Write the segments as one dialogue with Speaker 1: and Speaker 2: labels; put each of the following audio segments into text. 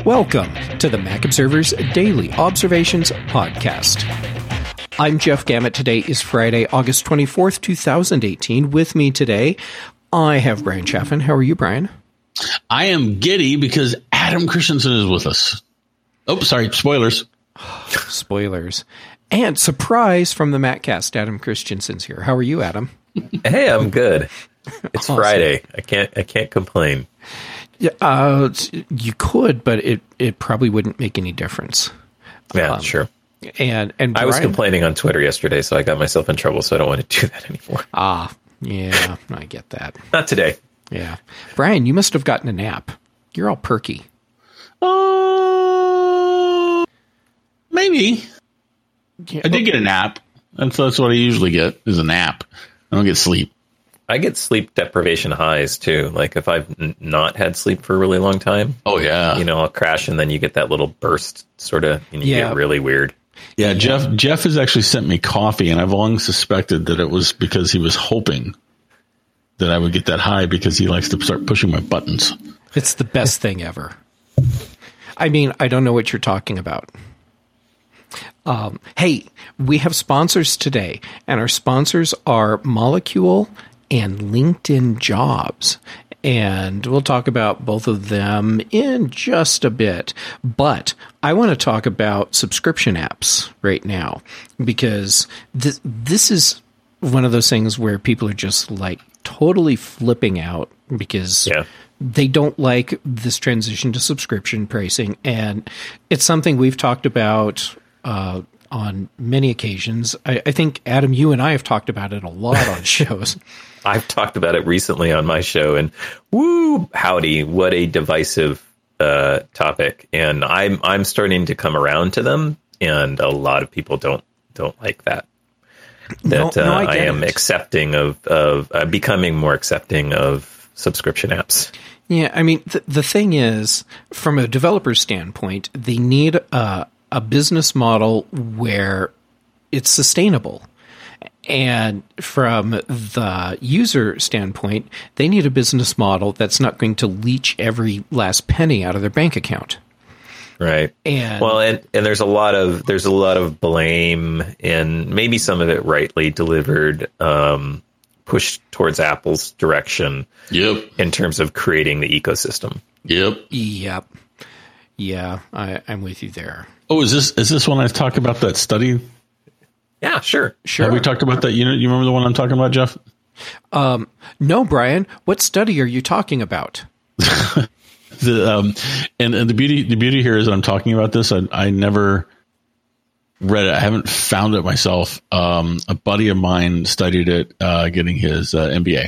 Speaker 1: Welcome to the Mac Observer's Daily Observations Podcast. I'm Jeff Gamet. Today is Friday, August 24th, 2018. With me today, I have Brian Chaffin. How are you, Brian?
Speaker 2: I am giddy because Adam Christensen is with us. Oh, sorry, spoilers.
Speaker 1: Spoilers. And surprise from the MacCast, Adam Christensen's here. How are you, Adam?
Speaker 3: Hey, I'm good. It's
Speaker 1: Awesome.
Speaker 3: Friday. I can't complain.
Speaker 1: Yeah, you could, but it probably wouldn't make any difference.
Speaker 3: Yeah, sure.
Speaker 1: And Brian,
Speaker 3: I was complaining on Twitter yesterday, so I got myself in trouble, so I don't want to do that anymore.
Speaker 1: Yeah, I get that.
Speaker 3: Not today.
Speaker 1: Yeah. Brian, you must have gotten a nap. You're all perky.
Speaker 2: Maybe. I did get a nap. That's what I usually get, is a nap. I don't get sleep.
Speaker 3: I get sleep deprivation highs, too. Like, if I've not had sleep for a really long time.
Speaker 2: Oh, yeah.
Speaker 3: I'll crash, and then you get that little burst, sort of, and you get really weird.
Speaker 2: Yeah, Jeff has actually sent me coffee, and I've long suspected that it was because he was hoping that I would get that high because he likes to start pushing my buttons.
Speaker 1: It's the best thing ever. I mean, I don't know what you're talking about. Hey, we have sponsors today, and our sponsors are Molecule and LinkedIn Jobs. And we'll talk about both of them in just a bit. But I want to talk about subscription apps right now, because this is one of those things where people are just like totally flipping out because they don't like this transition to subscription pricing. And it's something we've talked about on many occasions. I think, Adam, you and I have talked about it a lot on shows.
Speaker 3: I've talked about it recently on my show, and woo, howdy, what a divisive topic. And I'm starting to come around to them, and a lot of people don't like that. I am accepting of becoming more accepting of subscription apps.
Speaker 1: Yeah, I mean, the thing is, from a developer standpoint, they need a business model where it's sustainable. And from the user standpoint, they need a business model that's not going to leech every last penny out of their bank account.
Speaker 3: Right. And there's a lot of blame, and maybe some of it rightly delivered, pushed towards Apple's direction.
Speaker 2: Yep.
Speaker 3: In terms of creating the ecosystem.
Speaker 1: Yep. Yeah, I'm with you there.
Speaker 2: Oh, is this when I talk about that study?
Speaker 3: Yeah, sure.
Speaker 2: Have we talked about that? You remember the one I'm talking about, Jeff?
Speaker 1: No, Brian. What study are you talking about?
Speaker 2: And the beauty here is that I'm talking about this. I never read it. I haven't found it myself. A buddy of mine studied it, getting his MBA.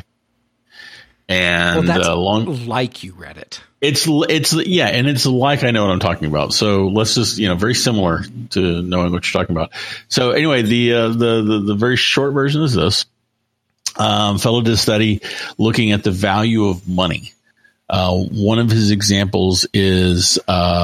Speaker 2: And
Speaker 1: like you read it.
Speaker 2: It's and it's like I know what I'm talking about. So let's just very similar to knowing what you're talking about. So anyway, the very short version is this: fellow did a study looking at the value of money. One of his examples is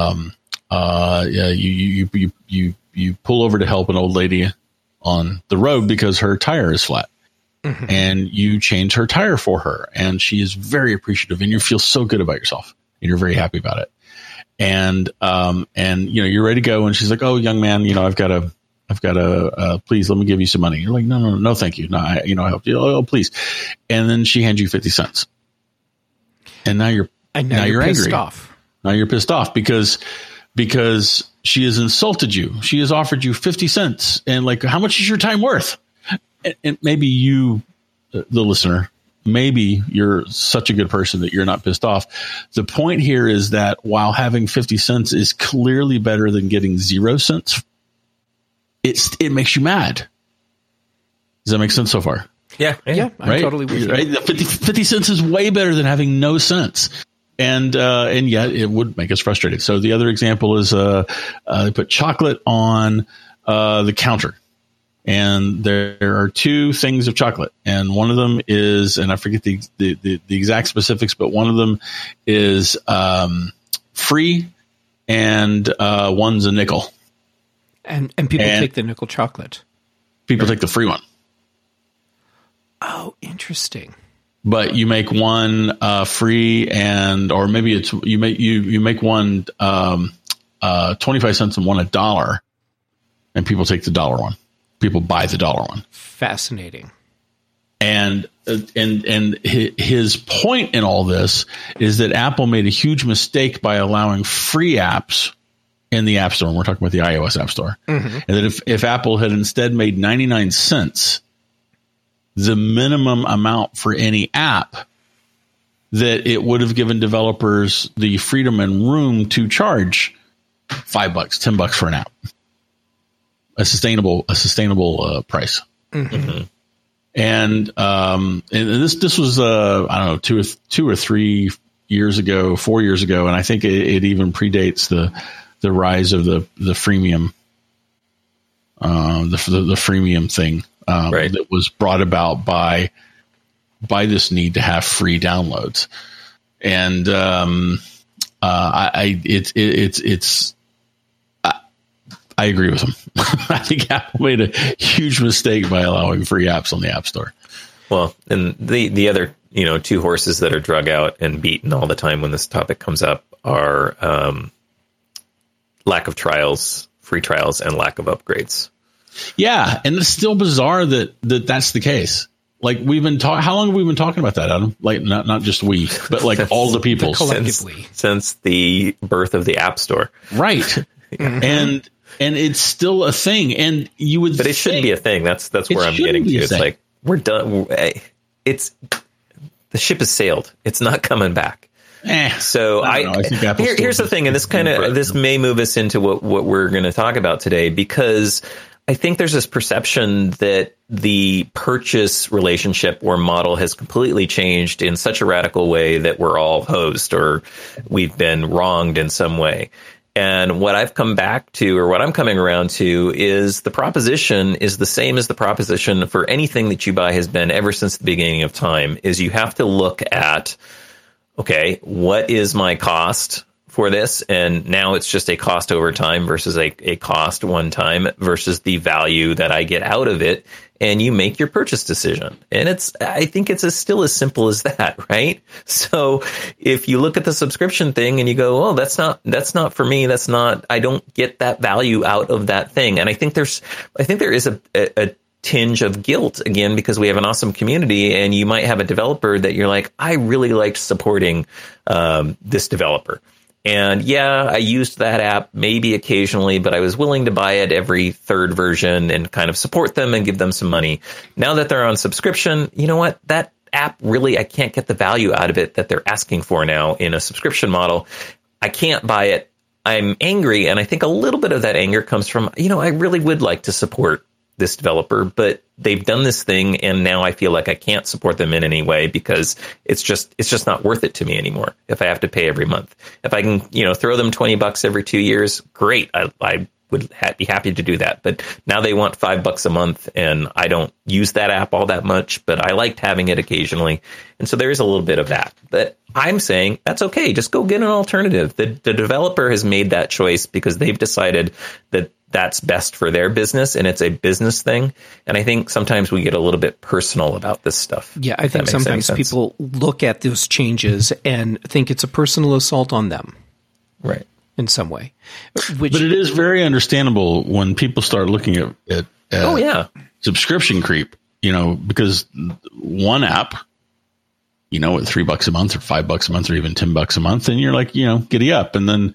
Speaker 2: you pull over to help an old lady on the road because her tire is flat. Mm-hmm. And you change her tire for her, and she is very appreciative, and you feel so good about yourself, and you're very happy about it. And you're ready to go, and she's like, "Oh, young man, I've got to, please let me give you some money." You're like, "No, thank you. No, I helped you. Oh, please." And then she hands you 50 cents, and now you're
Speaker 1: pissed
Speaker 2: angry.
Speaker 1: Off.
Speaker 2: Now you're pissed off because she has insulted you. She has offered you 50 cents, and like, how much is your time worth? And maybe you, the listener, maybe you're such a good person that you're not pissed off. The point here is that while having 50 cents is clearly better than getting 0 cents, it makes you mad. Does that make sense so far?
Speaker 3: Yeah,
Speaker 1: right? I'm totally with you.
Speaker 2: Right? 50 cents is way better than having no sense. And yet it would make us frustrated. So the other example is they put chocolate on the counter. And there are two things of chocolate, and one of them is, and I forget the exact specifics, but one of them is free, and one's a nickel.
Speaker 1: And people take the nickel chocolate.
Speaker 2: People take the free one.
Speaker 1: Oh, interesting.
Speaker 2: but you make one free, or maybe it's you make one 25 cents and one $1, and people take the $1 one. People buy the $1 one.
Speaker 1: Fascinating.
Speaker 2: And his point in all this is that Apple made a huge mistake by allowing free apps in the App Store. And we're talking about the iOS App Store. Mm-hmm. And that if Apple had instead made 99 cents the minimum amount for any app, that it would have given developers the freedom and room to charge $5, $10 for an app, a sustainable price. Mm-hmm. And this was I don't know, 2 or 3 years ago, 4 years ago, and I think it even predates the rise of the freemium, the freemium thing. Right. That was brought about by this need to have free downloads, and I agree with him. I think Apple made a huge mistake by allowing free apps on the App Store.
Speaker 3: Well, and the other 2 horses that are drug out and beaten all the time when this topic comes up are lack of trials, free trials, and lack of upgrades.
Speaker 2: Yeah, and it's still bizarre that's the case. Like we've been how long have we been talking about that, Adam? Like not just we, but like all the people
Speaker 1: collectively
Speaker 3: since the birth of the App Store,
Speaker 2: right? Mm-hmm. And it's still a thing, and you would,
Speaker 3: but it shouldn't be a thing. That's where I'm getting to. It's like we're done. The ship has sailed. It's not coming back. So I think here's the thing, and this may move us into what we're going to talk about today, because I think there's this perception that the purchase relationship or model has completely changed in such a radical way that we're all hosed or we've been wronged in some way. And what I've come back to, or what I'm coming around to, is the proposition is the same as the proposition for anything that you buy has been ever since the beginning of time, is you have to look at, okay, what is my cost for this? And now it's just a cost over time versus a cost one time versus the value that I get out of it. And you make your purchase decision. And I think it's still as simple as that, right? So if you look at the subscription thing and you go, oh, that's not for me. I don't get that value out of that thing. And I think there is a tinge of guilt, again, because we have an awesome community, and you might have a developer that you're like, I really liked supporting this developer. And yeah, I used that app maybe occasionally, but I was willing to buy it every third version and kind of support them and give them some money. Now that they're on subscription, you know what? That app really, I can't get the value out of it that they're asking for now in a subscription model. I can't buy it. I'm angry. And I think a little bit of that anger comes from, I really would like to support this developer, but they've done this thing, and now I feel like I can't support them in any way because it's just not worth it to me anymore if I have to pay every month. If I can, throw them $20 every 2 years, great. I would be happy to do that. But now they want $5 a month, and I don't use that app all that much, but I liked having it occasionally. And so there is a little bit of that. But I'm saying that's okay. Just go get an alternative. The developer has made that choice because they've decided that that's best for their business, and it's a business thing. And I think sometimes we get a little bit personal about this stuff.
Speaker 1: Yeah, I think sometimes people look at those changes and think it's a personal assault on them.
Speaker 3: Right.
Speaker 1: In some way.
Speaker 2: But it is very understandable when people start looking at subscription creep, because one app, at $3 a month or $5 a month or even $10 a month, and you're like, giddy up. And then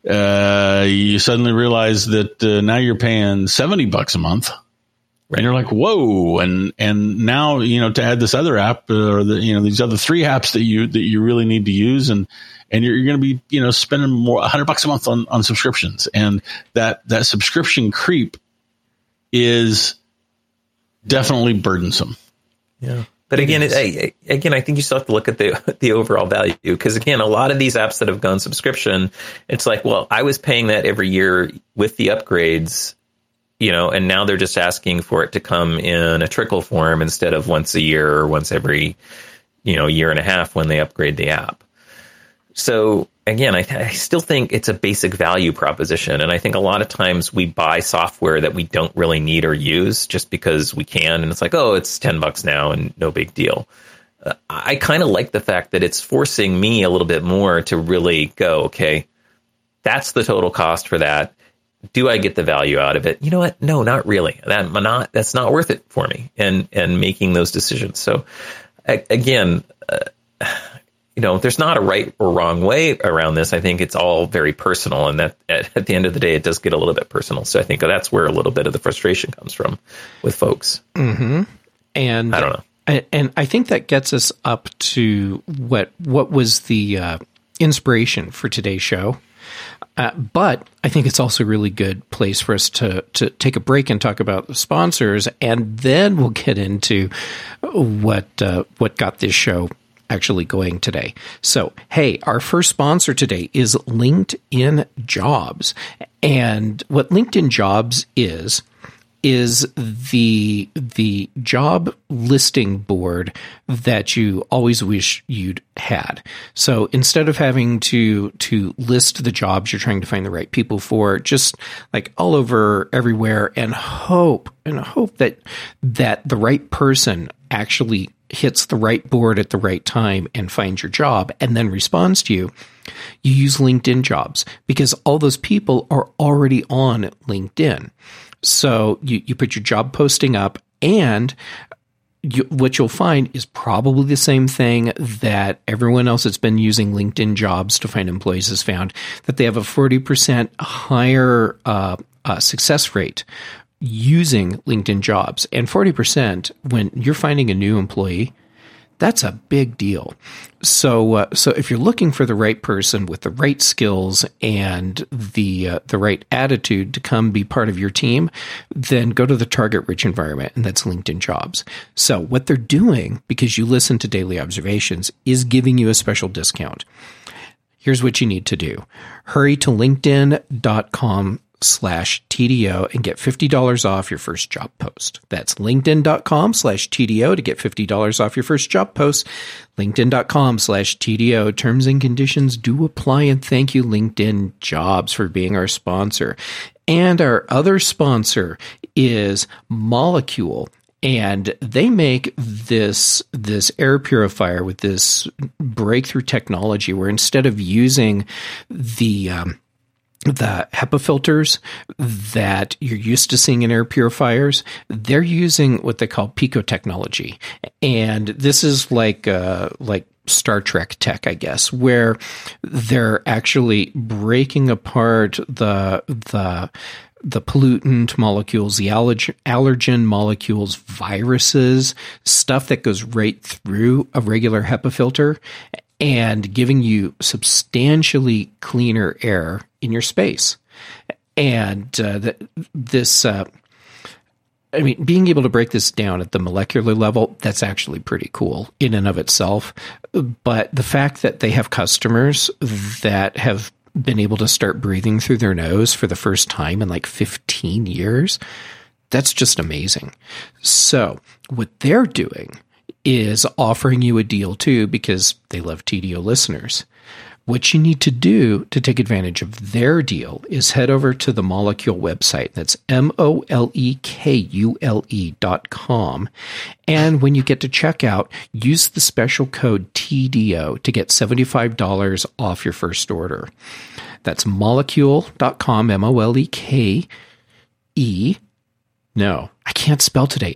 Speaker 2: you suddenly realize that now you're paying $70 a month, and you're like, whoa! And now to add this other app or these other 3 apps that you really need to use, and you're going to be spending more $100 a month on subscriptions, and that subscription creep is definitely burdensome.
Speaker 3: Yeah. But again, I think you still have to look at the overall value, because again, a lot of these apps that have gone subscription, it's like, well, I was paying that every year with the upgrades, and now they're just asking for it to come in a trickle form instead of once a year or once every, year and a half when they upgrade the app. So again, I still think it's a basic value proposition. And I think a lot of times we buy software that we don't really need or use just because we can. And it's like, oh, it's $10 now and no big deal. I kind of like the fact that it's forcing me a little bit more to really go, okay, that's the total cost for that. Do I get the value out of it? You know what? No, not really. That's not worth it for me. And making those decisions. So again, there's not a right or wrong way around this. I think it's all very personal, and that at the end of the day, it does get a little bit personal. So I think that's where a little bit of the frustration comes from with folks.
Speaker 1: Mm-hmm. And
Speaker 3: I don't know.
Speaker 1: And I think that gets us up to what was the inspiration for today's show. But I think it's also a really good place for us to take a break and talk about the sponsors, and then we'll get into what got this show actually going today. So, hey, our first sponsor today is LinkedIn Jobs. And what LinkedIn Jobs is the job listing board that you always wish you'd had. So instead of having to list the jobs you're trying to find the right people for, just like all over everywhere, and hope that the right person actually hits the right board at the right time and finds your job and then responds to you, you use LinkedIn Jobs, because all those people are already on LinkedIn. So you put your job posting up, and what you'll find is probably the same thing that everyone else that's been using LinkedIn Jobs to find employees has found, that they have a 40% higher success rate using LinkedIn Jobs. And 40% when you're finding a new employee, that's a big deal. So if you're looking for the right person with the right skills and the right attitude to come be part of your team, then go to the target-rich environment, and that's LinkedIn Jobs. So what they're doing, because you listen to Daily Observations, is giving you a special discount. Here's what you need to do. Hurry to linkedin.com/TDO and get $50 off your first job post. That's linkedin.com/TDO to get $50 off your first job post. LinkedIn.com/TDO. Terms and conditions do apply, and thank you, LinkedIn Jobs, for being our sponsor. And our other sponsor is Molekule. And they make this air purifier with this breakthrough technology where instead of using the HEPA filters that you're used to seeing in air purifiers, they're using what they call pico technology. And this is like Star Trek tech, I guess, where they're actually breaking apart the pollutant molecules, the allergen molecules, viruses, stuff that goes right through a regular HEPA filter, and giving you substantially cleaner air in your space. And being able to break this down at the molecular level, that's actually pretty cool in and of itself. But the fact that they have customers that have been able to start breathing through their nose for the first time in like 15 years, that's just amazing. So what they're doing is offering you a deal too, because they love TDO listeners. What you need to do to take advantage of their deal is head over to the Molekule website. That's molekule.com. And when you get to checkout, use the special code TDO to get $75 off your first order. That's molekule.com, moleke. No, I can't spell today.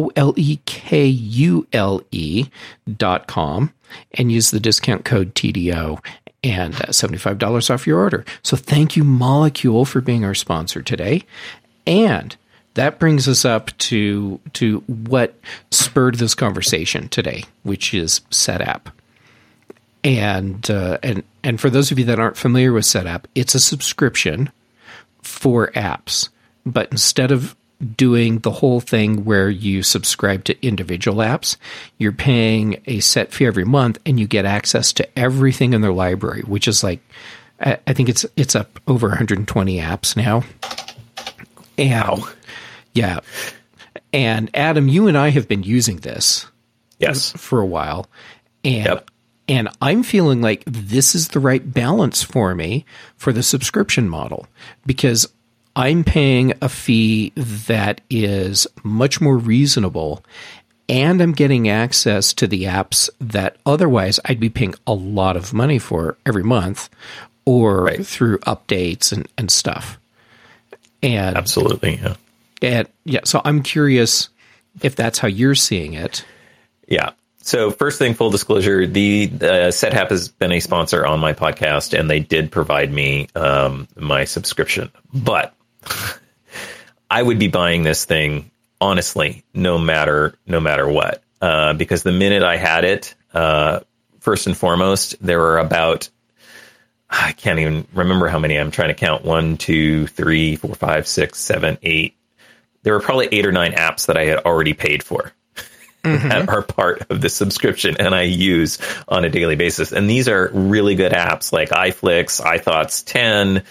Speaker 1: molekule.com, and use the discount code TDO and $75 off your order. So thank you, Molekule, for being our sponsor today. And that brings us up to what spurred this conversation today, which is SetApp. And for those of you that aren't familiar with SetApp, it's a subscription for apps. But instead of doing the whole thing where you subscribe to individual apps, you're paying a set fee every month, and you get access to everything in their library, which is like, I think it's up over 120 apps now. And, wow. Yeah. And Adam, you and I have been using this for a while. And And I'm feeling like this is the right balance for me for the subscription model, because I'm paying a fee that is much more reasonable, and I'm getting access to the apps that otherwise I'd be paying a lot of money for every month or through updates and stuff. And
Speaker 3: absolutely. Yeah.
Speaker 1: And yeah, so I'm curious if that's how you're seeing it.
Speaker 3: Yeah. So first thing, full disclosure, the Setapp has been a sponsor on my podcast, and they did provide me my subscription. But I would be buying this thing, honestly, no matter what, because the minute I had it, first and foremost, there were about, I can't even remember how many I'm trying to count. 1, 2, 3, 4, 5, 6, 7, 8. There were probably 8 or 9 apps that I had already paid for that are part of the subscription and I use on a daily basis. And these are really good apps like iFlix, iThoughts 10,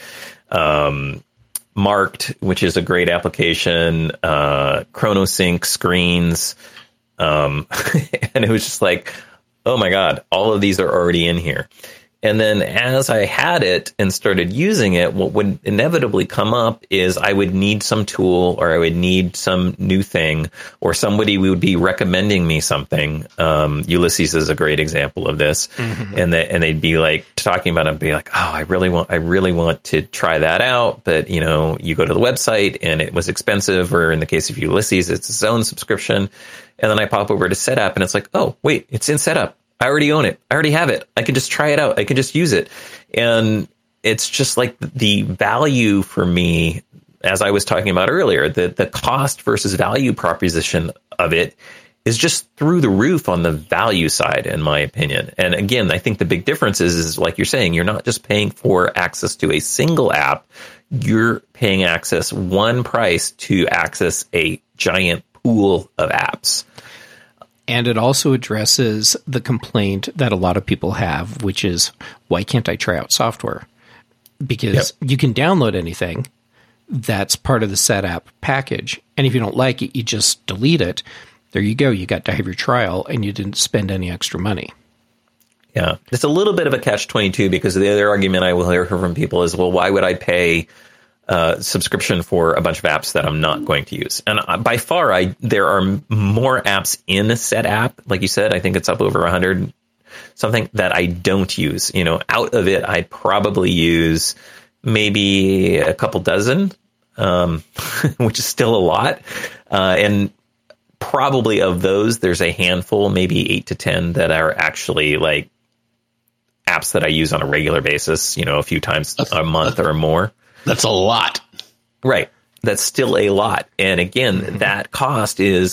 Speaker 3: Marked, which is a great application, ChronoSync, Screens. And it was just like, oh my God, all of these are already in here. And then as I had it and started using it, what would inevitably come up is I would need some tool or I would need some new thing or somebody would be recommending me something. Ulysses is a great example of this. And they'd be like talking about it and be like, oh, I really want to try that out. But, you go to the website and it was expensive, or in the case of Ulysses, it's its own subscription. And then I pop over to Setapp and it's like, oh, wait, it's in Setapp. I already own it. I already have it. I can just try it out. I can just use it. And it's just like the value for me, as I was talking about earlier, the cost versus value proposition of it is just through the roof on the value side, in my opinion. And again, I think the big difference is like you're saying, you're not just paying for access to a single app. You're paying one price to access a giant pool of apps.
Speaker 1: And it also addresses the complaint that a lot of people have, which is, why can't I try out software? Because you can download anything that's part of the Setapp package. And if you don't like it, you just delete it. There you go. You got to have your trial and you didn't spend any extra money.
Speaker 3: Yeah. It's a little bit of a catch-22 because the other argument I will hear from people is, well, why would I pay subscription for a bunch of apps that I'm not going to use? And by far, there are more apps in Setapp. Like you said, I think it's up over 100 something that I don't use. Out of it, I probably use maybe a couple dozen, which is still a lot. And probably of those, there's a handful, maybe 8 to 10 that are actually like apps that I use on a regular basis, a few times a month or more.
Speaker 2: That's a lot.
Speaker 3: Right. That's still a lot. And again, that cost is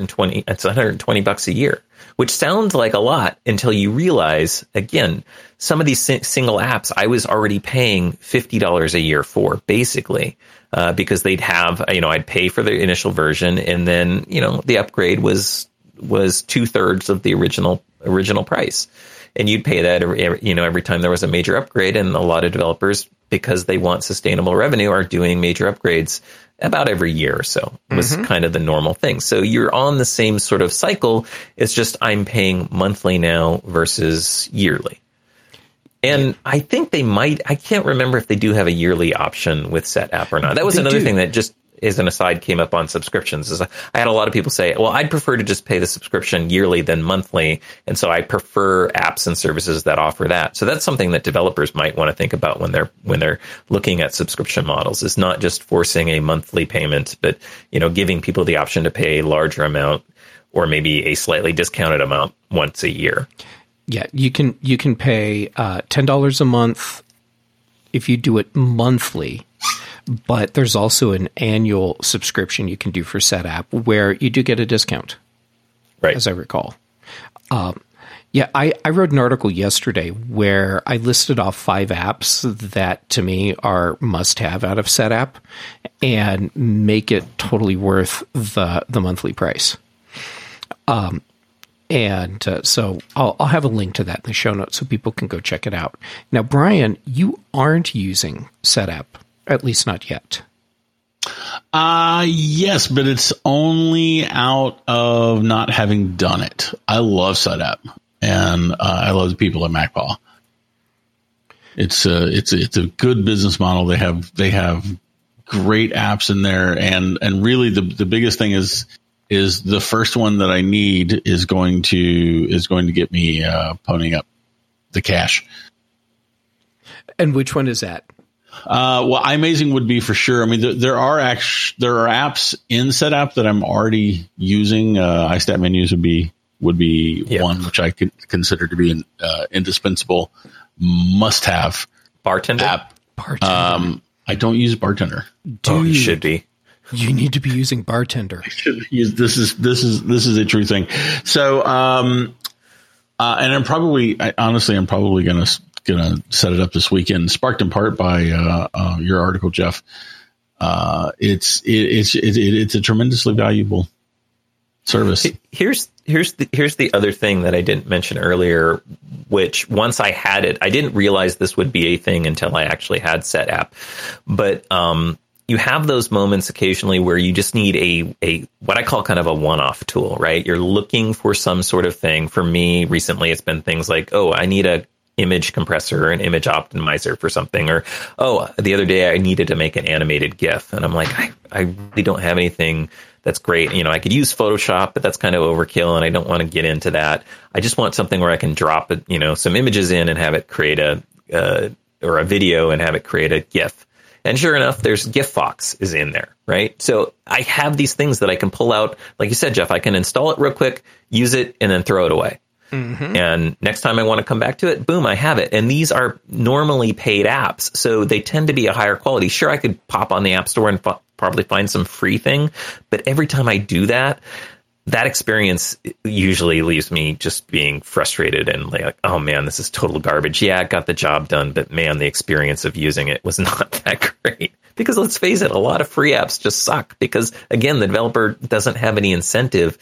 Speaker 3: $120 a year, which sounds like a lot until you realize, again, some of these single apps I was already paying $50 a year for, basically, because they'd have, I'd pay for the initial version and then, the upgrade was 2/3 of the original price. And you'd pay that, every time there was a major upgrade. And a lot of developers, because they want sustainable revenue, are doing major upgrades about every year or so. It was kind of the normal thing. So you're on the same sort of cycle. It's just I'm paying monthly now versus yearly. And I think I can't remember if they do have a yearly option with Setapp or not. That was another thing that just, as an aside, came up on subscriptions. Is I had a lot of people say, well, I'd prefer to just pay the subscription yearly than monthly. And so I prefer apps and services that offer that. So that's something that developers might want to think about when they're looking at subscription models, is not just forcing a monthly payment, but, giving people the option to pay a larger amount or maybe a slightly discounted amount once a year.
Speaker 1: Yeah, you can pay $10 a month if you do it monthly. But there's also an annual subscription you can do for Setapp where you do get a discount,
Speaker 3: right?
Speaker 1: As I recall. I wrote an article yesterday where I listed off 5 apps that to me are must-have out of Setapp and make it totally worth the monthly price. So I'll have a link to that in the show notes so people can go check it out. Now, Brian, you aren't using Setapp. At least not yet.
Speaker 2: Yes, but it's only out of not having done it. I love Setapp, and I love the people at MacPaw. It's a good business model. They have great apps in there, and really the biggest thing is is the first one that I need is going to get me ponying up the cash.
Speaker 1: And which one is that?
Speaker 2: Well, iMazing would be for sure. I mean, there are apps in SetApp that I'm already using. iStat menus would be one which I could consider to be an indispensable must-have
Speaker 3: Bartender
Speaker 2: app.
Speaker 1: Bartender.
Speaker 2: I don't use Bartender.
Speaker 3: You should be.
Speaker 1: You need to be using Bartender.
Speaker 2: This is a true thing. So, and I'm probably gonna set it up this weekend. Sparked in part by your article, Jeff. It's a tremendously valuable service.
Speaker 3: Here's the other thing that I didn't mention earlier, which once I had it, I didn't realize this would be a thing until I actually had SetApp. But you have those moments occasionally where you just need a what I call kind of a one-off tool, right? You're looking for some sort of thing. For me, recently, it's been things like, oh, I need a image compressor or an image optimizer for something, or oh, the other day I needed to make an animated GIF, and I'm like, I really don't have anything that's great. You know, I could use Photoshop, but that's kind of overkill, and I don't want to get into that. I just want something where I can drop it, some images in and have it create a video and have it create a GIF. And sure enough, there's GIFFox is in there, right? So I have these things that I can pull out. Like you said, Jeff, I can install it real quick, use it, and then throw it away. Mm-hmm. And next time I want to come back to it, boom, I have it. And these are normally paid apps, so they tend to be a higher quality. Sure, I could pop on the App Store and probably find some free thing, but every time I do that, that experience usually leaves me just being frustrated and like, oh man, this is total garbage. Yeah, it got the job done, but man, the experience of using it was not that great. Because let's face it, a lot of free apps just suck because, again, the developer doesn't have any incentive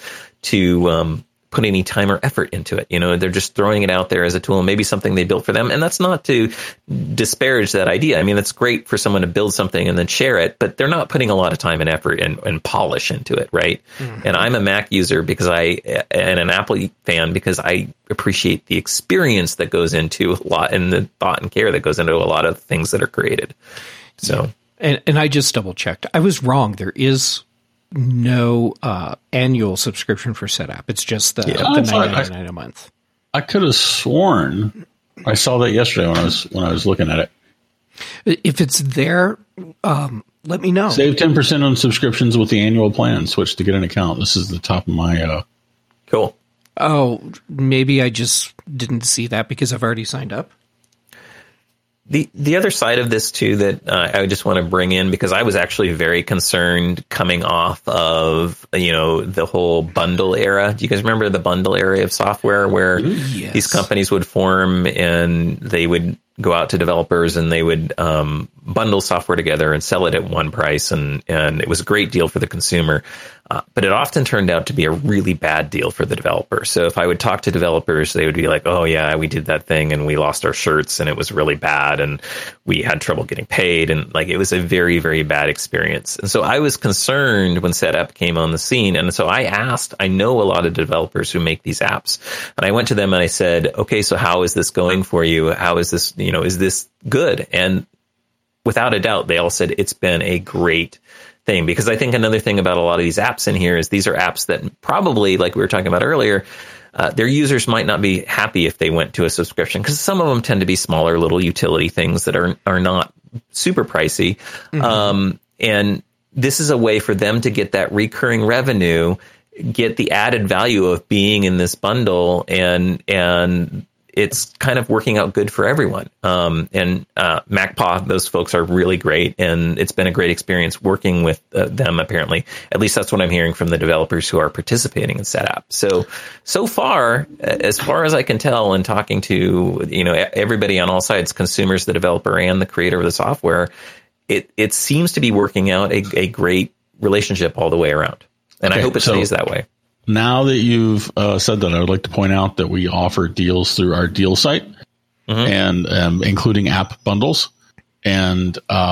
Speaker 3: to put any time or effort into it. They're just throwing it out there as a tool, maybe something they built for them. And that's not to disparage that idea. I mean, it's great for someone to build something and then share it, but they're not putting a lot of time and effort and polish into it, right? Mm-hmm. And I'm a Mac user and an Apple fan because I appreciate the experience that goes into a lot and the thought and care that goes into a lot of things that are created. So,
Speaker 1: and I just double checked. I was wrong. There is no annual subscription for SetApp. It's just the $9.99 a month.
Speaker 2: I could have sworn I saw that yesterday when I was looking at
Speaker 1: it. If it's there, let me know.
Speaker 2: Save 10% on subscriptions with the annual plan. Switch to get an account. This is the top of my.
Speaker 3: Cool.
Speaker 1: Oh, maybe I just didn't see that because I've already signed up.
Speaker 3: The other side of this, too, that I just want to bring in, because I was actually very concerned coming off of, the whole bundle era. Do you guys remember the bundle era of software where these companies would form and they would go out to developers and they would bundle software together and sell it at one price. And it was a great deal for the consumer. But it often turned out to be a really bad deal for the developer. So if I would talk to developers, they would be like, oh, yeah, we did that thing and we lost our shirts and it was really bad and we had trouble getting paid. And it was a very, very bad experience. And so I was concerned when SetApp came on the scene. And so I know a lot of developers who make these apps. And I went to them and I said, okay, so how is this going for you? How is this, is this good? And without a doubt, they all said it's been a great thing, because I think another thing about a lot of these apps in here is these are apps that probably, like we were talking about earlier, their users might not be happy if they went to a subscription, because some of them tend to be smaller little utility things that are not super pricey. Mm-hmm. And this is a way for them to get that recurring revenue, get the added value of being in this bundle, and it's kind of working out good for everyone. And MacPaw, those folks are really great, and it's been a great experience working with them, apparently. At least that's what I'm hearing from the developers who are participating in SetApp. So far as I can tell, and talking to everybody on all sides, consumers, the developer, and the creator of the software, it seems to be working out a great relationship all the way around. And I hope it stays that way.
Speaker 2: Now that you've said that, I would like to point out that we offer deals through our deal site, mm-hmm. and including app bundles. And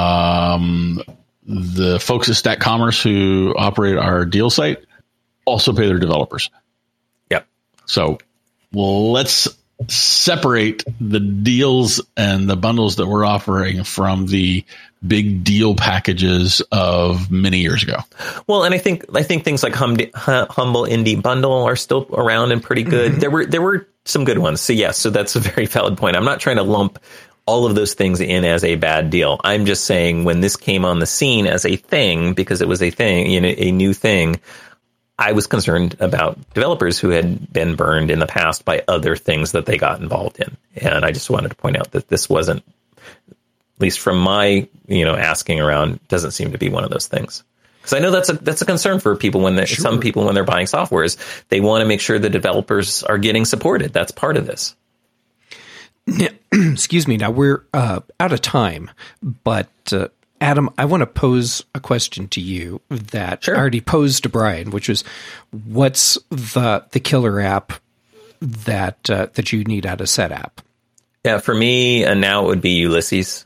Speaker 2: the folks at Stack Commerce who operate our deal site also pay their developers.
Speaker 3: Yep.
Speaker 2: So let's separate the deals and the bundles that we're offering from the big deal packages of many years ago.
Speaker 3: Well, and I think things like Humble Indie Bundle are still around and pretty good. There were some good ones. So yes, so that's a very valid point. I'm not trying to lump all of those things in as a bad deal. I'm just saying when this came on the scene as a thing, because it was a thing, a new thing, I was concerned about developers who had been burned in the past by other things that they got involved in. And I just wanted to point out that this wasn't, at least from my, asking around, doesn't seem to be one of those things. Because I know that's a concern for people some people when they're buying software is they want to make sure the developers are getting supported. That's part of this.
Speaker 1: Yeah, excuse me. Now we're out of time, but Adam, I want to pose a question to you that I already posed to Brian, which was, what's the killer app that you need out of SetApp? Yeah,
Speaker 3: for me, now it would be Ulysses.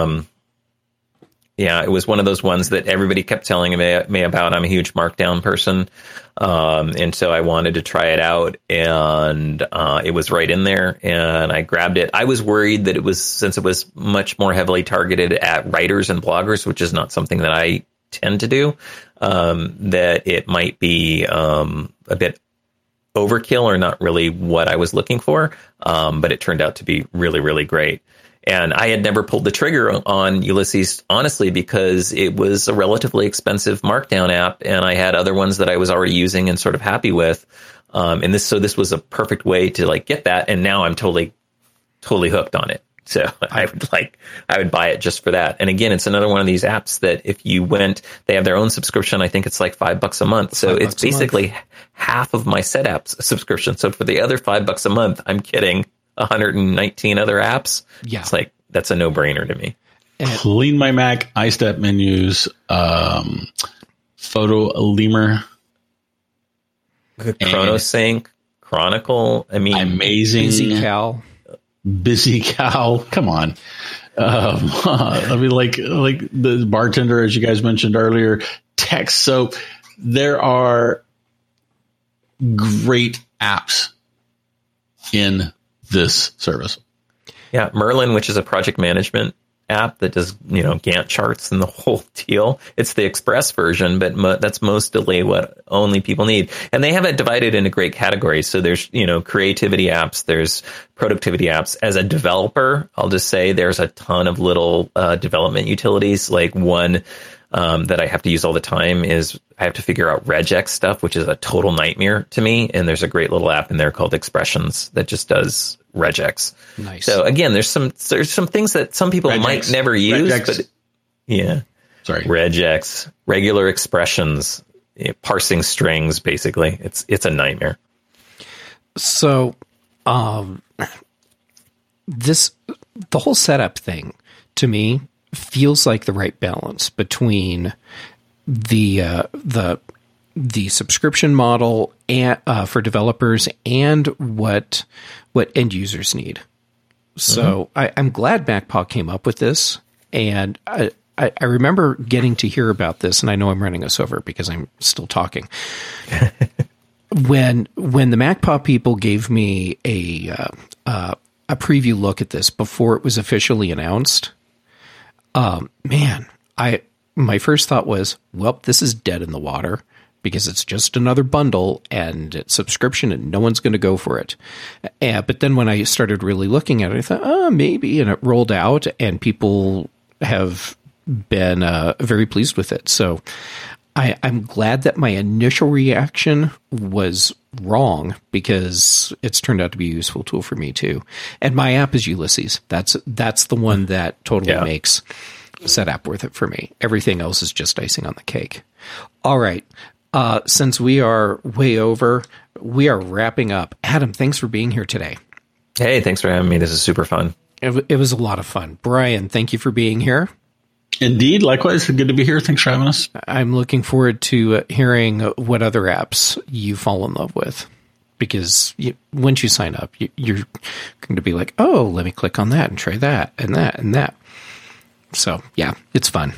Speaker 3: It was one of those ones that everybody kept telling me about. I'm a huge Markdown person. And so I wanted to try it out, and it was right in there, and I grabbed it. I was worried that since it was much more heavily targeted at writers and bloggers, which is not something that I tend to do, that it might be a bit overkill or not really what I was looking for. But it turned out to be really, really great. And I had never pulled the trigger on Ulysses, honestly, because it was a relatively expensive Markdown app, and I had other ones that I was already using and sort of happy with. And this was a perfect way to get that. And now I'm totally hooked on it. So I would buy it just for that. And again, it's another one of these apps that if you they have their own subscription. I think it's like $5 a month. So it's basically half of my SetApp subscription. So for the other $5 a month, I'm getting 119 other apps.
Speaker 1: Yeah.
Speaker 3: It's that's a no-brainer to me.
Speaker 2: Clean My Mac, iStep menus, Photo Lemur,
Speaker 3: ChronoSync, Chronicle. I mean,
Speaker 2: amazing. Busy Cow. Come on. I mean, like the Bartender, as you guys mentioned earlier, Text Soap. There are great apps in this service.
Speaker 3: Yeah, Merlin, which is a project management app that does, Gantt charts and the whole deal. It's the Express version, but that's mostly what only people need. And they have it divided into great categories. So there's, creativity apps, there's productivity apps. As a developer, I'll just say there's a ton of little development utilities. Like one that I have to use all the time is I have to figure out regex stuff, which is a total nightmare to me. And there's a great little app in there called Expressions that just does regex.
Speaker 1: Nice.
Speaker 3: So again, there's some things that some people might never use, but regex, regular expressions, parsing strings, basically. It's a nightmare.
Speaker 1: So, the whole setup thing to me feels like the right balance between the subscription model and for developers and what end users need. So I'm glad MacPaw came up with this, and I remember getting to hear about this, and I know I'm running us over because I'm still talking. When the MacPaw people gave me a preview look at this before it was officially announced, my first thought was, well, this is dead in the water because it's just another bundle and it's subscription and no one's going to go for it. But then when I started really looking at it, I thought, maybe, and it rolled out and people have been very pleased with it. So I'm glad that my initial reaction was wrong because it's turned out to be a useful tool for me too. And my app is Ulysses. That's the one that totally makes SetApp worth it for me. Everything else is just icing on the cake. All right. Since we are way over, we are wrapping up. Adam, thanks for being here today.
Speaker 3: Hey, thanks for having me. This is super fun.
Speaker 1: It was a lot of fun. Brian, thank you for being here.
Speaker 2: Indeed. Likewise. Good to be here. Thanks for having us.
Speaker 1: I'm looking forward to hearing what other apps you fall in love with, because once you sign up, you're going to be like, oh, let me click on that and try that and that and that. So, yeah, it's fun.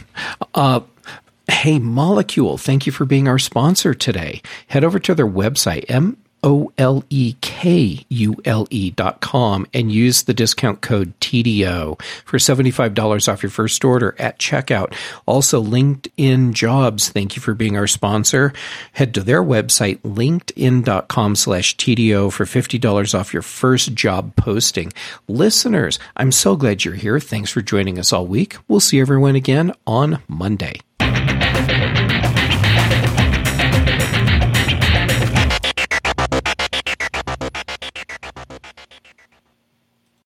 Speaker 1: Hey, Molecule, thank you for being our sponsor today. Head over to their website, OLEKULE.com and use the discount code TDO for $75 off your first order at checkout. Also, LinkedIn Jobs, thank you for being our sponsor. Head to their website, linkedin.com/TDO for $50 off your first job posting. Listeners, I'm so glad you're here. Thanks for joining us all week. We'll see everyone again on Monday.